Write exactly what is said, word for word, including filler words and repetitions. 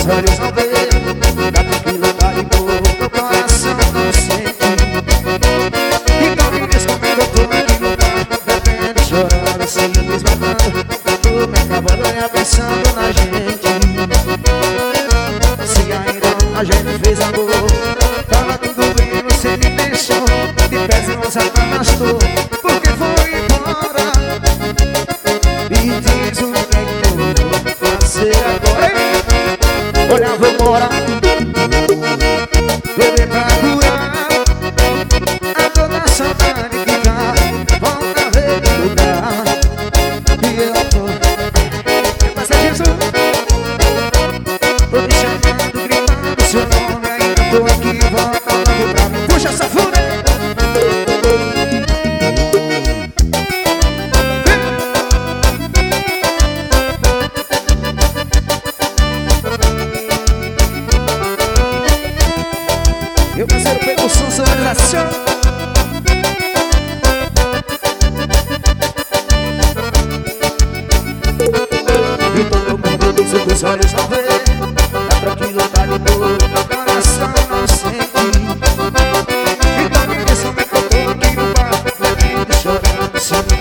olhos não vê, da tranquilidade do meu coração não sente. Então me diz como eu tô aqui no bar, bebendo, chorando, se desmatando. Tu me acabou de olhar pensando na gente. Se ainda a gente fez amor, tava tudo bem, você me deixou de pés e não se afastou, porque foi embora. E diz o que é que eu vou fazer agora. Olha, vou morar, beber pra curar a toda saudade que dá. Volta a ver o lugar e eu tô. Mas é isso. Tô me chamando, gritando seu nome, ainda tô aqui, volta logo pra mim. Puxa essa fúria. Meu parceiro pegou o som, sonorização. E todo mundo diz o que os olhos não vê, a tranquilidade do meu coração não sente. Então me diz como é que eu tô aqui no bar, bebendo, chorando, se